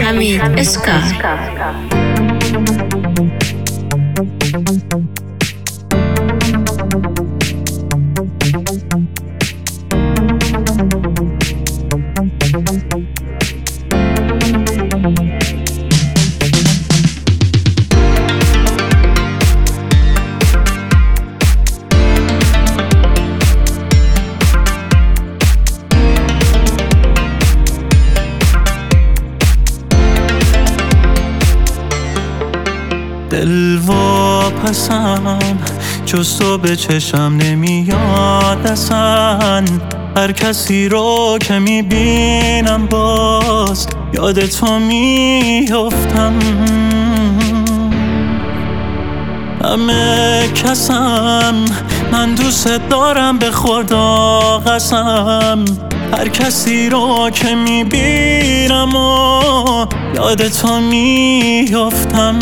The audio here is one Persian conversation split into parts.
حمید اسکار. دل واپسم جز تو به چشم نمیاد اصلا. هر کسی رو که میبینم باز یاد تو میافتم. همه کسم من دوست دارم به خدا قسم. هر کسی رو که میبینم و یاد تو میافتم.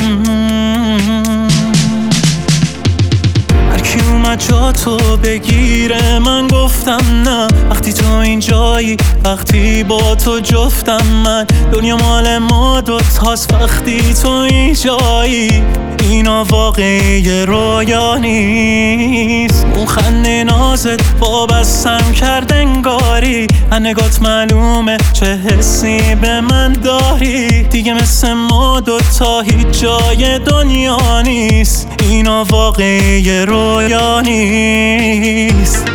هر کی اومد جا تو بگیره من گفتم نه. وقتی تو اینجایی، وقتی با تو جفتم من. دنیا مال ما دوتاست وقتی تو اینجایی. اینا واقعی رویا نیست. اون خنده نازت وابستم کرد انگاری. نگات معلومه چه حسی به من داری. دیگه مثل ما دوتا هیچ جای دنیا نیست. اینا واقعی رویا نیست.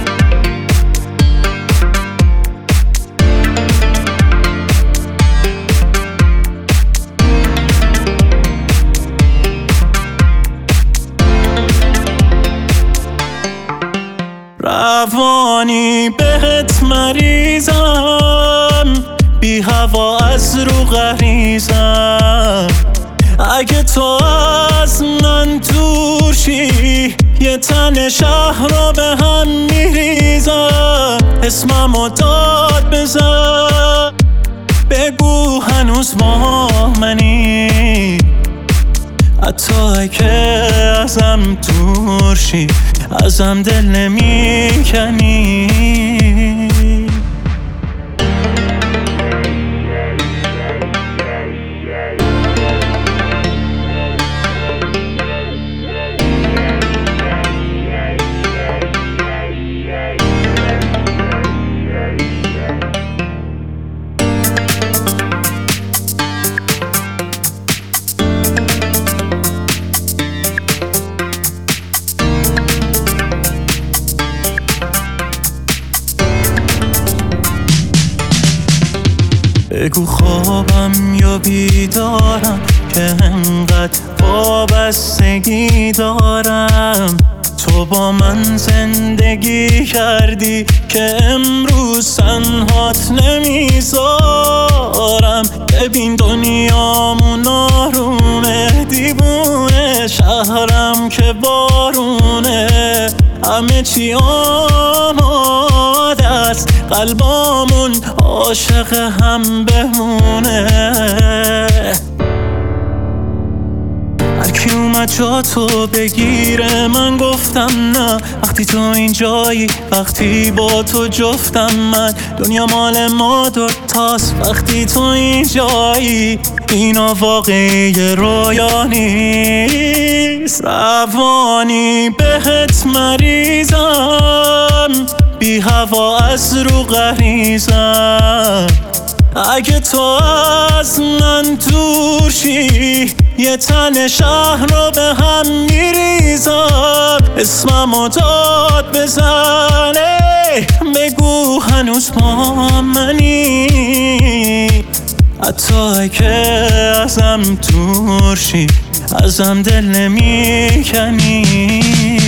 روانی بهت مریضم، بی هوا از رو غریزم. اگه تو از من دور شی یه تن شهر رو به هم میریزم. اسممو داد بزن، بگو هنوز با منی. حتی اگه ازم دور شی ازم دل نمیکنی. بگو خوابم یا بیدارم که انقدر وابستگی دارم. تو با من زندگی کردی که امروز تنهات نمیذارم. ببین دنیامون آرومه، دیوونه شهرم که بارونه. همه چی آماده است، قلبامون عاشق هم بمونه. هر کی اومد جا تو بگیره من گفتم نه. وقتی تو اینجایی، وقتی با تو جفتم من. دنیا مال ما دوتاست وقتی تو اینجایی. اینا واقعی رویا نیست. روانی بهت مریضم، بی هوا از رو غریزم. اگه تو از من دور شی یه تن شهر رو به هم میریزم. اسممو داد بزنه، بگو هنوز با منی. حتی اگه ازم دور شی ازم دل نمیکنی.